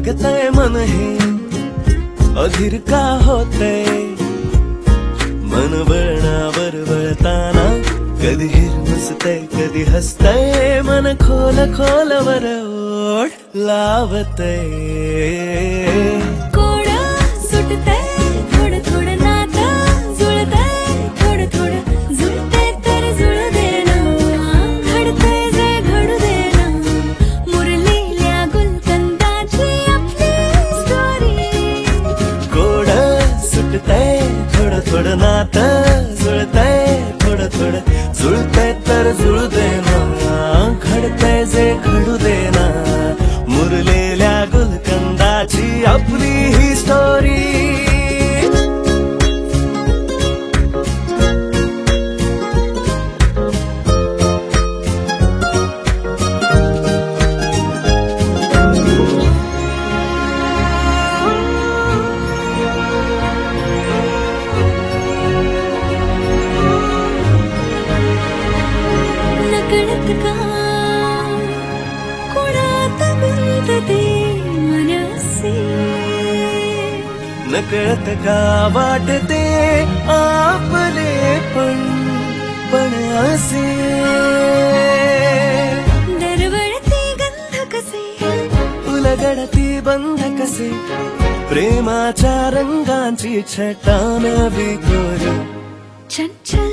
लागतंय मन हे अधीर का होतंय मन वळणावर वळताना कधी हिरमुसतंय कधी हसतंय मन खोल खोलवर ओढ लावतंय थोडं नातं जुळतंय थोडं थोडं जुळतंय तर जुळू दे ना घडतंय जे घडू दे ना मुरलेल्या गुलकंदाची आपली ही स्टोरी नकळत का वाटते आपले पण असे दरवळती गंध कसे उलगडती बंध कसे प्रेमाच्या रंगांची छटा नवी कोर चंचल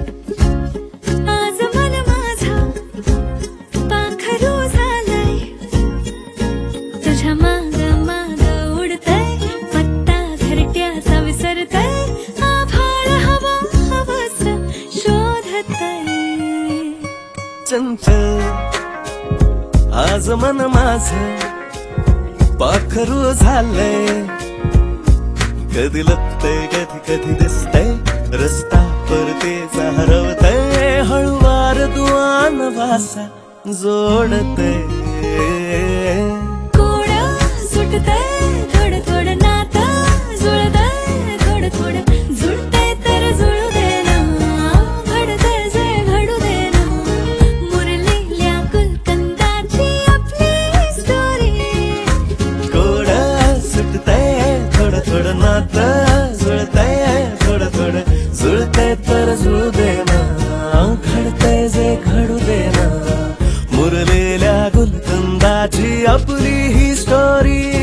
आज मन माझा पाखरू झालंय तुझ्या माग माग उडतंय पत्ता घरट्याचा विसरतंय आभाळ हवा हवस शोधतंय चंचल आज मन माझं पाखरू झालंय कधी लपतंय कधी कधी दिसतंय रस्ता परतेचा हरवतंय हळूवार दुआन वासा जोडतंय कोडं सुटतंय थोडं थोडं नातं जुळतंय थोडं थोडं जुळतंय तर जुळू दे ना घडतंय जे घडू दे ना मुरलेल्या गुलकंदाची आपली स्टोरी कोडं सुटतंय थोडं थोडं नातं जुळतंय थोडं थोडं जुळतंय तर जुळू दे ना घडतंय जे घडू दे ना मुरलेल्या गुलकंदाची आपली ही स्टोरी